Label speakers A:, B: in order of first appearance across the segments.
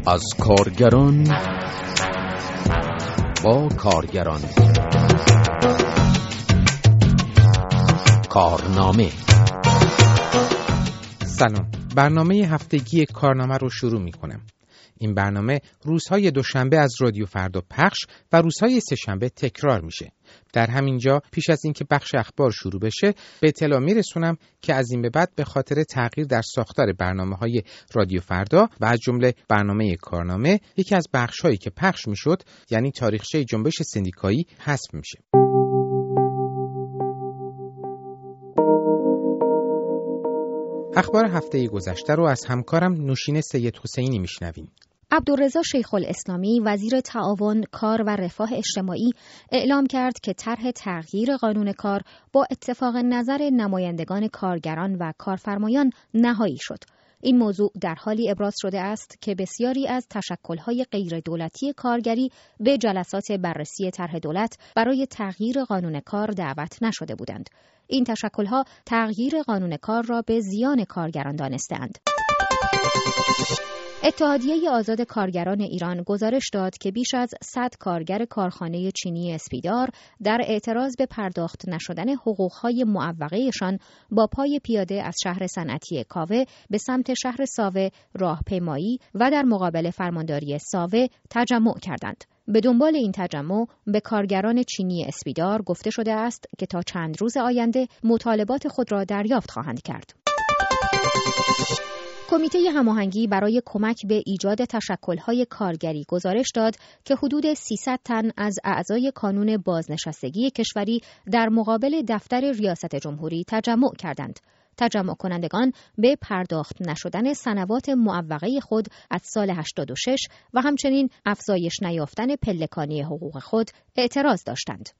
A: از کارگران با کارگران. کارنامه.
B: سلام، برنامه هفتگی کارنامه رو شروع می کنم. این برنامه روزهای دوشنبه از رادیو فردا پخش و روزهای سه‌شنبه تکرار میشه. در همینجا پیش از اینکه بخش اخبار شروع بشه به اطلاع میرسونم که از این به بعد به خاطر تغییر در ساختار برنامه‌های رادیو فردا و از جمله برنامه کارنامه یکی از بخش‌هایی که پخش میشد، یعنی تاریخچه جنبش سندیکایی، حذف میشه. اخبار هفته گذشته رو از همکارم نوشین سید حسینی میشنویم.
C: عبدالرضا شیخ الاسلامی وزیر تعاون، کار و رفاه اجتماعی اعلام کرد که طرح تغییر قانون کار با اتفاق نظر نمایندگان کارگران و کارفرمایان نهایی شد. این موضوع در حالی ابراز شده است که بسیاری از تشکل‌های غیر دولتی کارگری به جلسات بررسی طرح دولت برای تغییر قانون کار دعوت نشده بودند. این تشکل‌ها تغییر قانون کار را به زیان کارگران دانسته‌اند. اتحادیه آزاد کارگران ایران گزارش داد که بیش از 100 کارگر کارخانه چینی اسپیدار در اعتراض به پرداخت نشدن حقوقهای معوقه‌شان با پای پیاده از شهر صنعتی کاوه به سمت شهر ساوه راهپیمایی و در مقابل فرمانداری ساوه تجمع کردند. به دنبال این تجمع به کارگران چینی اسپیدار گفته شده است که تا چند روز آینده مطالبات خود را دریافت خواهند کرد. کمیته هماهنگی برای کمک به ایجاد تشکل‌های کارگری گزارش داد که حدود 300 تن از اعضای کانون بازنشستگی کشوری در مقابل دفتر ریاست جمهوری تجمع کردند. تجمع کنندگان به پرداخت نشدن سنوات معوقه خود از سال 86 و همچنین افزایش نیافتن پلکانی حقوق خود اعتراض داشتند.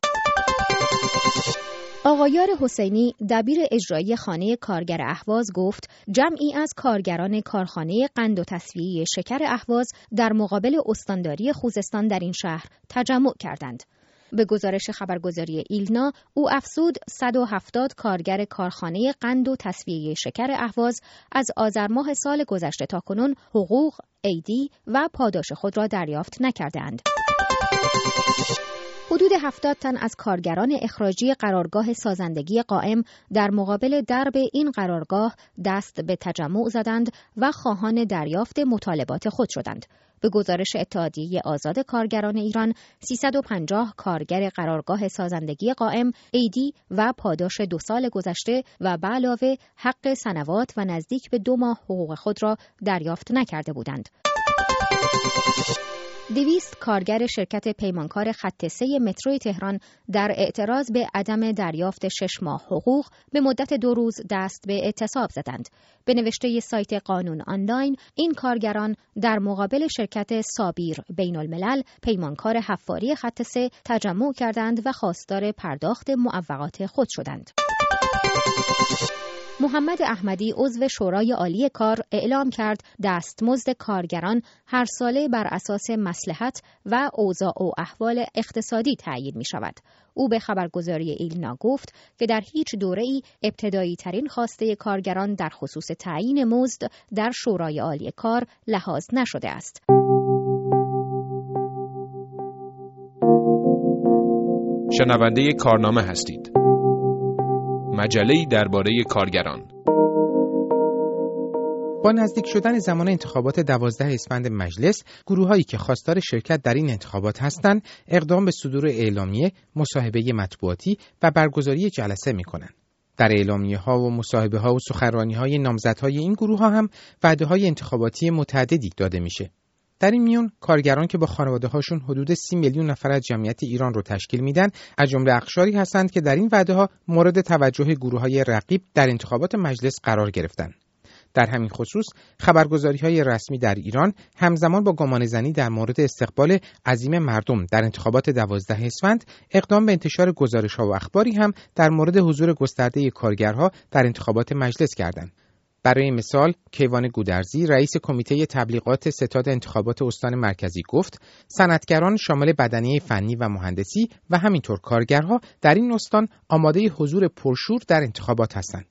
C: آقایار حسینی دبیر اجرایی خانه کارگر اهواز گفت جمعی از کارگران کارخانه قند و تصفیه شکر اهواز در مقابل استانداری خوزستان در این شهر تجمع کردند. به گزارش خبرگزاری ایلنا او افزود 170 کارگر کارخانه قند و تصفیه شکر اهواز از آذر ماه سال گذشته تاکنون حقوق، عیدی و پاداش خود را دریافت نکردند. حدود 70 تن از کارگران اخراجی قرارگاه سازندگی قائم در مقابل درب این قرارگاه دست به تجمع زدند و خواهان دریافت مطالبات خود شدند. به گزارش اتحادیه آزاد کارگران ایران 350 کارگر قرارگاه سازندگی قائم عیدی و پاداش 2 سال گذشته و به علاوه حق سنوات و نزدیک به 2 ماه حقوق خود را دریافت نکرده بودند. 200 کارگر شرکت پیمانکار خط 3 مترو تهران در اعتراض به عدم دریافت 6 ماه حقوق به مدت 2 روز دست به اعتصاب زدند. به نوشته سایت قانون آنلاین، این کارگران در مقابل شرکت صابیر بین الملل پیمانکار حفاری خط 3 تجمع کردند و خواستار پرداخت معوقات خود شدند. محمد احمدی عضو شورای عالی کار اعلام کرد دستمزد کارگران هر ساله بر اساس مصلحت و اوضاع و احوال اقتصادی تعیین می شود. او به خبرگزاری ایلنا گفت که در هیچ دوره‌ای ابتدایی ترین خواسته کارگران در خصوص تعیین مزد در شورای عالی کار لحاظ نشده است.
D: شنونده کارنامه هستید. مجله‌ای درباره کارگران.
B: با نزدیک شدن زمان انتخابات 12 اسفند مجلس، گروه‌هایی که خواستار شرکت در این انتخابات هستند، اقدام به صدور اعلامیه، مصاحبه مطبوعاتی و برگزاری جلسه می‌کنند. در اعلامیه‌ها و مصاحبه‌ها و سخنرانی‌های نامزدهای این گروه‌ها هم وعده‌های انتخاباتی متعددی داده میشه. در این میون کارگران که با خانواده‌هاشون حدود 30 میلیون نفر از جمعیت ایران رو تشکیل میدن، از جمله اقشاری هستند که در این وعده‌ها مورد توجه گروه‌های رقیب در انتخابات مجلس قرار گرفتند. در همین خصوص خبرگزاری‌های رسمی در ایران همزمان با گمانه‌زنی در مورد استقبال عظیم مردم در انتخابات 12 اسفند، اقدام به انتشار گزارش‌ها و اخباری هم در مورد حضور گسترده کارگرها در انتخابات مجلس کردند. برای مثال، کیوان گودرزی رئیس کمیته تبلیغات ستاد انتخابات استان مرکزی گفت صنعتگران شامل بدنه فنی و مهندسی و همینطور کارگرها در این استان آماده حضور پرشور در انتخابات هستند.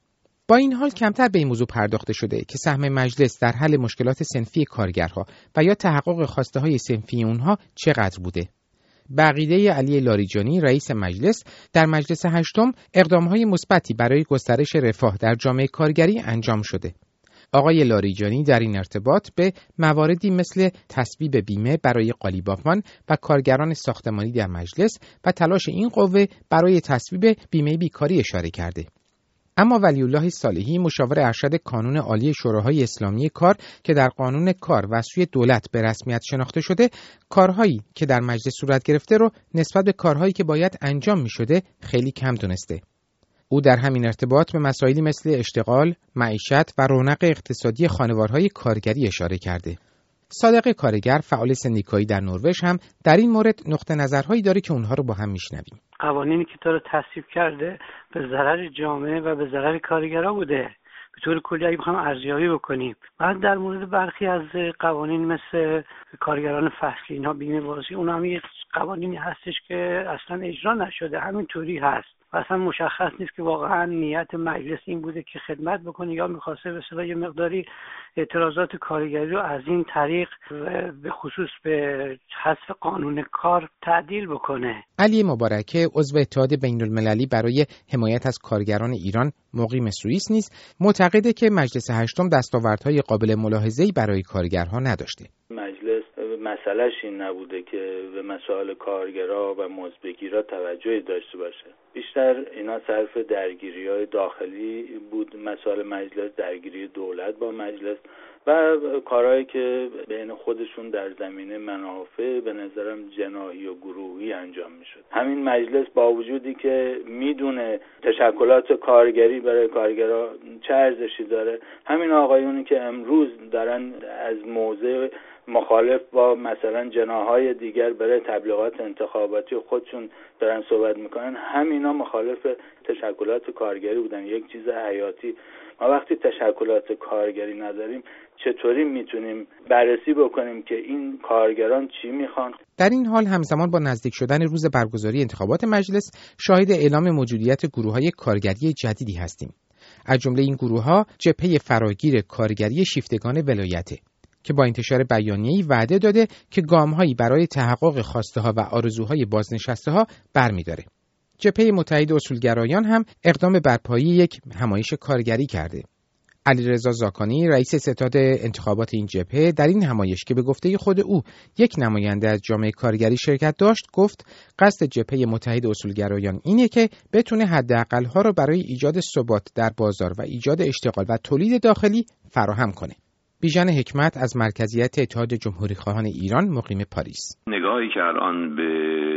B: با این حال کمتر به این موضوع پرداخته شده که سهم مجلس در حل مشکلات صنفی کارگرها و یا تحقق خواسته‌های صنفی اونها چقدر بوده. به عقیده علی لاریجانی رئیس مجلس، در مجلس هشتم اقدام‌های مثبتی برای گسترش رفاه در جامعه کارگری انجام شده. آقای لاریجانی در این ارتباط به مواردی مثل تصویب بیمه برای قالیبافان و کارگران ساختمانی در مجلس و تلاش این قوه برای تصویب بیمه بیکاری اشاره کرده. اما ولی‌الله صالحی مشاور ارشد کانون عالی شوراهای اسلامی کار که در قانون کار و سوی دولت به رسمیت شناخته شده، کارهایی که در مجلس صورت گرفته رو نسبت به کارهایی که باید انجام می‌شده خیلی کم دونسته. او در همین ارتباط به مسائلی مثل اشتغال، معیشت و رونق اقتصادی خانوارهای کارگری اشاره کرده. صادق کارگر، فعال سندیکایی در نروژ، هم در این مورد نقطه نظرهایی داره که اونها رو با هم میشنویم.
E: قوانینی که تا رو تصویب کرده به ضرر جامعه و به ضرر کارگرها بوده. به طور کلی اگه بخوایم ارزیابی بکنیم، بعد در مورد برخی از قوانین مثل کارگران فصلی، اینا بیمه بازی، اون هم یه قوانینی هستش که اصلا اجرا نشده، همینطوری هست و اصلا مشخص نیست که واقعا نیت مجلس این بوده که خدمت بکنه یا می‌خواسته به اصطلاح یه مقداری اعتراضات کارگری رو از این طریق به خصوص به حذف قانون کار تعدیل بکنه.
B: علی مبارکه، عضو اتحاد بین‌المللی برای حمایت از کارگران ایران مقیم سوئیس نیز معتقده که مجلس هشتم دستاوردهای قابل ملاحظه‌ای برای کارگرها نداشته.
F: مجلس مسئلهش این نبوده که به مسائل کارگرها و مزدبگیرها توجهی داشته باشه. بیشتر اینا صرف درگیری‌های داخلی بود، مسائل مجلس، درگیری دولت با مجلس و کارهایی که بین خودشون در زمینه منافع به نظرم جناحی و گروهی انجام میشد. همین مجلس با وجودی که میدونه تشکلات کارگری برای کارگرها چه ارزشی داره، همین آقایونی که امروز دارن از موضع مخالف با مثلا جناح‌های دیگر برای تبلیغات انتخاباتی خودشون دارن صحبت میکنن، همینا مخالف تشکلات کارگری بودن. یک چیز حیاتی، ما وقتی تشکلات کارگری نداریم چطوری میتونیم بررسی بکنیم که این کارگران چی میخوان؟
B: در این حال همزمان با نزدیک شدن روز برگزاری انتخابات مجلس شاهد اعلام موجودیت گروه‌های کارگری جدیدی هستیم. از جمله این گروه‌ها جبهه فراگیر کارگری شیفتگان ولایته که با انتشار بیانیه‌ای وعده داده که گام‌هایی برای تحقق خواسته‌ها و آرزوهای بازنشسته‌ها برمی‌داره. جبهه متحد اصولگرایان هم اقدام برپایی یک همایش کارگری کرده. علیرضا زاکانی، رئیس ستاد انتخابات این جبهه، در این همایش که به گفته خود او یک نماینده از جامعه کارگری شرکت داشت، گفت قصد جبهه متحد اصولگرایان اینه که بتونه حداقل‌ها رو برای ایجاد ثبات در بازار و ایجاد اشتغال و تولید داخلی فراهم کنه. بیژن حکمت از مرکزیت اتحاد جمهوری‌خواهان ایران مقیم پاریس:
G: نگاهی که الان به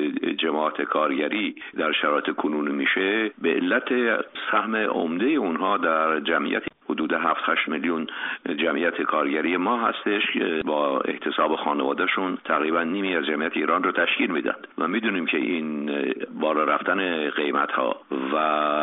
G: جماعت کارگری در شرایط کنونی میشه به علت سهم عمده اونها در جمعیت حدود 7-8 میلیون جمعیت کارگری ما هستش که با احتساب خانوادهشون تقریبا نیمی از جمعیت ایران رو تشکیل میدن و میدونیم که این بالا رفتن قیمت ها و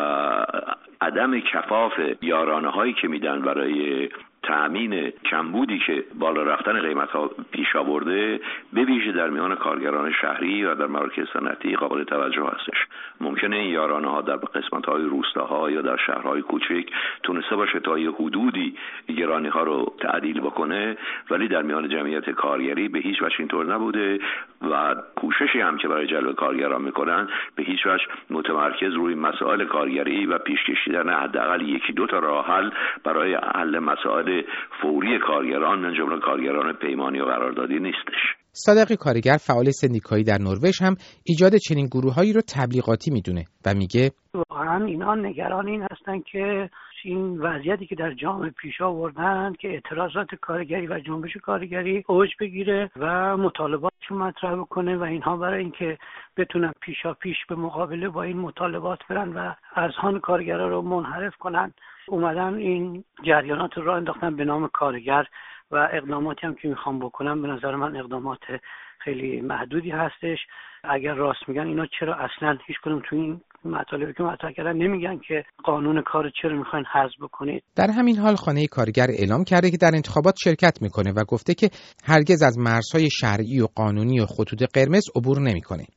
G: عدم کفاف یارانه هایی که میدن برای تأمین کمبودی که بالا رفتن قیمت ها پیش آورده، به ویژه در میان کارگران شهری و در مراکز صنعتی قابل توجه هستش. ممکنه این یارانه ها در قسمت های روستاها یا در شهرهای کوچک تونسته باشه تا یه حدودی گرانی ها رو تعدیل بکنه، ولی در میان جمعیت کارگری به هیچ وجه اینطور نبوده و کوششی هم که برای جلب کارگران میکنن به هیچ وجه متمرکز روی مسائل کارگری و پیش کشیدن حداقل 1-2 تا راه حل برای حل مسائل فوری کارگران من جمله کارگران پیمانی و قراردادی نیستش.
B: صادق کارگر، فعال سندیکایی در نروژ، هم ایجاد چنین گروه‌هایی رو تبلیغاتی میدونه و میگه
E: واقعا اینا نگران این هستن که این وضعیتی که در جامعه پیش آوردن که اعتراضات کارگری و جنبش کارگری اوج بگیره و مطالباتشون مطرح بکنه و اینها برای اینکه بتونن پیش به مقابله با این مطالبات برن و اذهان کارگرا رو منحرف کنن، اومدن این جریانات رو انداختن به نام کارگر و اقداماتی هم که میخوام بکنم به نظر من اقدامات خیلی محدودی هستش. اگر راست میگن اینا چرا اصلا هیچ کدوم تو این مطالبی که مطرح کردن نمیگن که قانون کار چرا میخواین حذف بکنید؟
B: در همین حال خانه کارگر اعلام کرده که در انتخابات شرکت میکنه و گفته که هرگز از مرزهای شرعی و قانونی و خطوط قرمز عبور نمیکنه.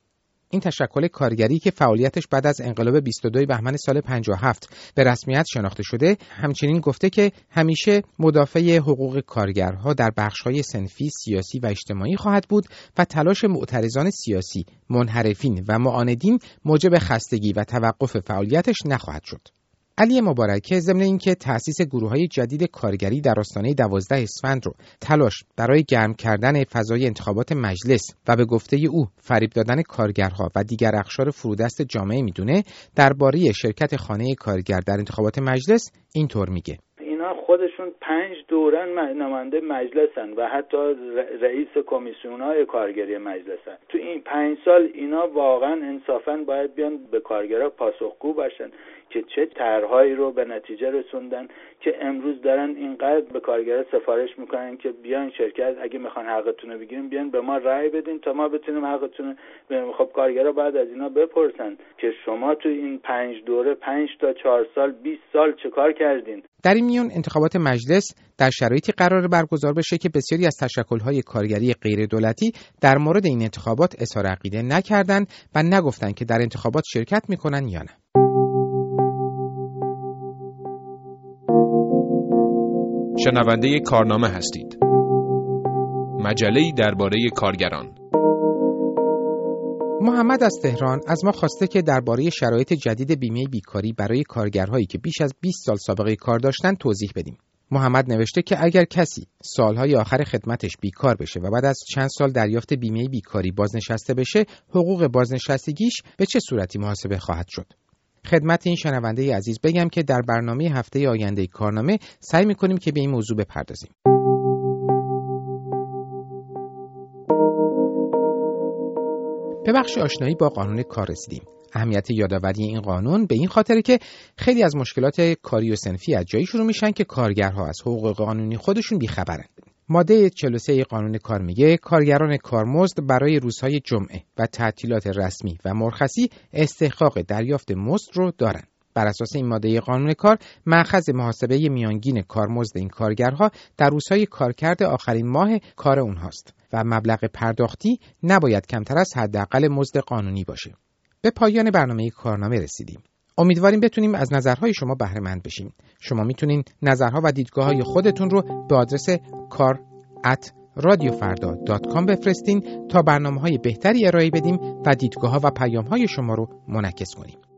B: این تشکل کارگری که فعالیتش بعد از انقلاب 22 بهمن سال 57 به رسمیت شناخته شده، همچنین گفته که همیشه مدافع حقوق کارگرها در بخش‌های صنفی، سیاسی و اجتماعی خواهد بود و تلاش معترضان سیاسی، منحرفین و معاندین موجب خستگی و توقف فعالیتش نخواهد شد. علی مبارک ضمن اینکه تأسیس گروه‌های جدید کارگری در آستانه 12 اسفند رو تلاش برای گرم کردن فضای انتخابات مجلس و به گفته او فریب دادن کارگرها و دیگر اقشار فرودست جامعه میدونه، درباره شرکت خانه کارگر در انتخابات مجلس اینطور میگه:
F: خودشون 5 دورن نماینده مجلسن و حتی رئیس کمیسیون‌های کارگری مجلسن. تو این 5 سال اینا واقعا انصافاً باید بیان به کارگرها پاسخگو باشن که چه طرحهایی رو به نتیجه رسوندن که امروز دارن اینقدر به کارگرها سفارش میکنن که بیان شرکت، اگه میخوان حقتون رو بگیرین بیان به ما رأی بدین تا ما بتونیم حقتون رو. خب کارگرها بعد از اینا بپرسن که شما تو این 5 دوره 5 تا 4 سال 20 سال چه کار کردین؟
B: در این میون انتخابات مجلس در شرایطی قرار برگزار بشه که بسیاری از تشکل‌های کارگری غیر دولتی در مورد این انتخابات اظهار عقیده نکردند و نگفتند که در انتخابات شرکت میکنن یا نه.
D: شنونده کارنامه هستید. مجله‌ای درباره کارگران.
B: محمد از تهران از ما خواسته که درباره شرایط جدید بیمه بیکاری برای کارگرهایی که بیش از 20 سال سابقه کار داشتن توضیح بدیم. محمد نوشته که اگر کسی سالهای آخر خدمتش بیکار بشه و بعد از چند سال دریافت بیمه بیکاری بازنشسته بشه، حقوق بازنشستگیش به چه صورتی محاسبه خواهد شد؟ خدمت این شنونده عزیز بگم که در برنامه هفته آینده کارنامه سعی می‌کنیم که به این موضوع بپردازیم. به بخش آشنایی با قانون کار رسیدیم. اهمیت یادآوری این قانون به این خاطره که خیلی از مشکلات کاری و صنفی از جایی شروع میشن که کارگرها از حقوق قانونی خودشون بیخبرن. ماده 43 قانون کار میگه کارگران کارمزد برای روزهای جمعه و تعطیلات رسمی و مرخصی استحقاق دریافت مزد رو دارن. بر اساس این ماده قانون کار، مأخذ محاسبه میانگین کارمزد این کارگرها در روزهای کارکرد آخرین ماه کار اونهاست و مبلغ پرداختی نباید کمتر از حداقل مزد قانونی باشه. به پایان برنامه کارنامه رسیدیم. امیدواریم بتونیم از نظرهای شما بهره مند بشیم. شما میتونین نظرها و دیدگاه‌های خودتون رو به آدرس kar@radiofarda.com بفرستین تا برنامه‌های بهتری ارائه بدیم و دیدگاه‌ها و پیام‌های شما رو منعکس کنیم.